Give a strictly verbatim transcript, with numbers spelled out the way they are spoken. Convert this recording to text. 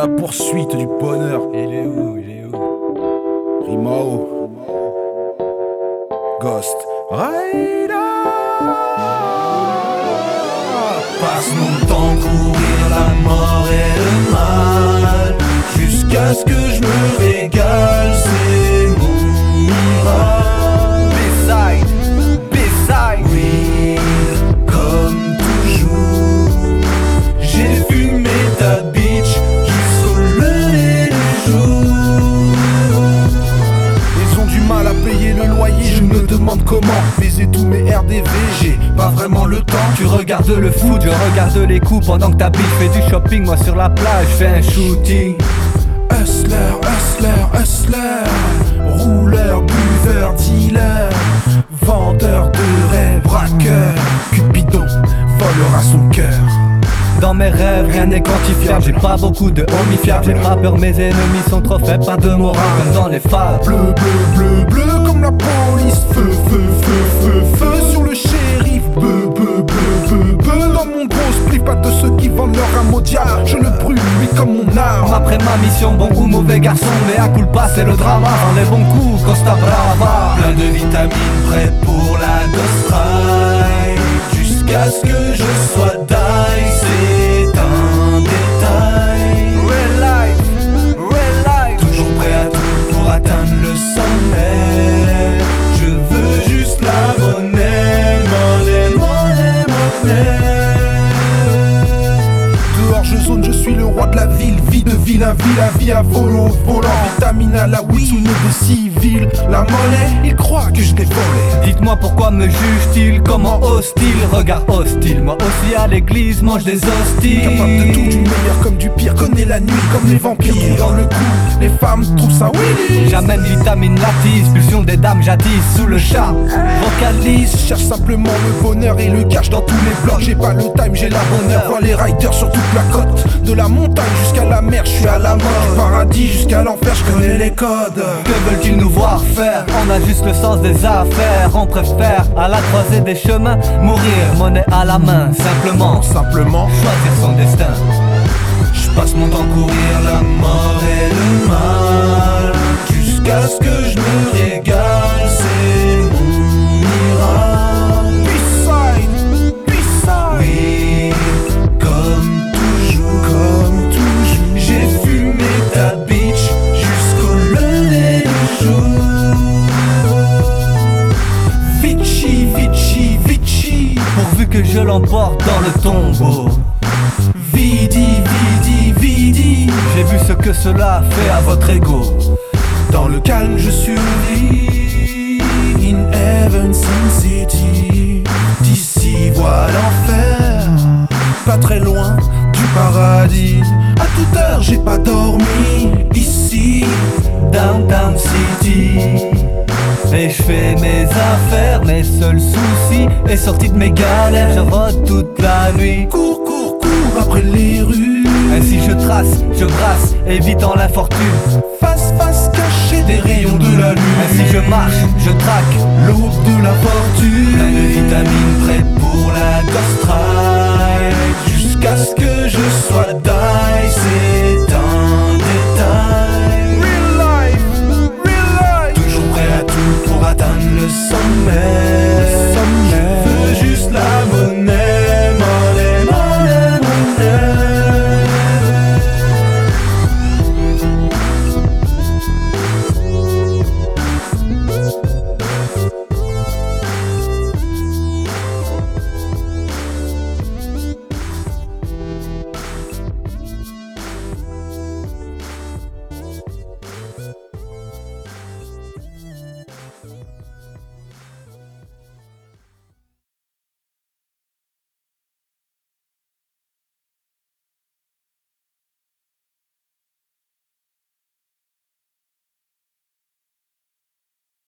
la poursuite du bonheur. Il est où, il est où? Rimao Ghost Rider. Passe mon temps courir la mort et le mal, jusqu'à ce que je me régale, c'est mon miracle. B-side, B-side. Oui, comme toujours, j'ai fumé ta bitch jusqu'au lever du jour. Ils ont du mal à payer le loyer, je me demande comment baiser tous mes R D V, j'ai pas vraiment le temps. Tu regardes le foot, je regarde les coups pendant que ta bitch fait du shopping. Moi sur la plage, fais un shooting. Hustler, hustler, hustler, rouleur, buveur, dealer, vendeur de rêves, braqueur, Cupidon volera son cœur. Dans mes rêves, rien n'est quantifiable. J'ai pas beaucoup de homies fiables. J'ai pas peur, mes ennemis sont trop faibles. Pas de morale comme dans les fables. Bleu, bleu, bleu, bleu comme la police. Feu, feu, feu, feu, feu sur le shérif. Beu, beu, beu, beu, beu dans mon gros spliff. Pas de ceux qui vendent leur âme au diable. Je le brûle, lui comme mon arme. Après ma mission, bon ou mauvais garçon, mais à culpa c'est le drama. Dans les bons coups, Costa Brava. Plein de vitamines, prêt pour la Ghost Ride, jusqu'à ce que je sois die, c'est un détail. Real life, real life. Toujours prêt à tout pour atteindre le sommet. Je veux juste la monnaie, monnaie, monnaie, monnaie. Dehors je zone, je suis le roi de la ville. Vie de vilain, vilain, vie à volo, volant. Vitamine à la weed, sous de civil. La monnaie, ils croient que je l'ai volé. Dites-moi pourquoi me juge-t-il, comment hostile. Regard hostile, moi aussi à l'église mange des hosties. Capable de tout, du meilleur comme du pire. Connais la nuit comme les vampires. Dans le coup, les femmes trouvent ça oui. J'amène vitamine latisse, pulsion des dames j'attise sous le chat. Vocalise, Je cherche simplement le bonheur et le cash dans tous les blocs. J'ai pas le time, j'ai la bonheur. Vois les riders sur toute la côte. De la montagne jusqu'à la mer, je suis à la mode. Du paradis jusqu'à l'enfer, je connais les codes. que veulent-ils nous voir faire? On a juste le sens des affaires. On préfère à la croisée des chemins mourir, monnaie à la main. Simplement, Simplement, choisir son destin. Je passe mon temps courir la mort et le mal, jusqu'à ce que je me régale, c'est mon miracle. Peace-side, Peace-side. Oui, comme toujours, Comme toujours, j'ai fumé ta bitch jusqu'au lever du jour. Vici, Vici, Vici. Pourvu que je l'emporte dans le tombeau. Vidi, vidi, vidi. J'ai vu ce que cela fait à votre ego. Dans le calme, je survis. In Heaven Sin City. D'ici, vois l'enfer. Pas très loin du paradis. À toute heure, j'ai pas dormi. Ici, Downtown City. Et je fais mes affaires, mes seuls soucis. Et sorti de mes galères, je rôde toute la nuit. cours, cours, cours après les rues. Ainsi je trace, je brasse, évitant l'infortune. Face, face, caché des rayons de la lune. Ainsi je marche, je traque. L'aube de la fortune. Plein de vitamines prêtes pour la Ghost Ride, jusqu'à ce que je sois die, c'est un détail. Real life, real life. Toujours prêt à tout pour atteindre le sommet.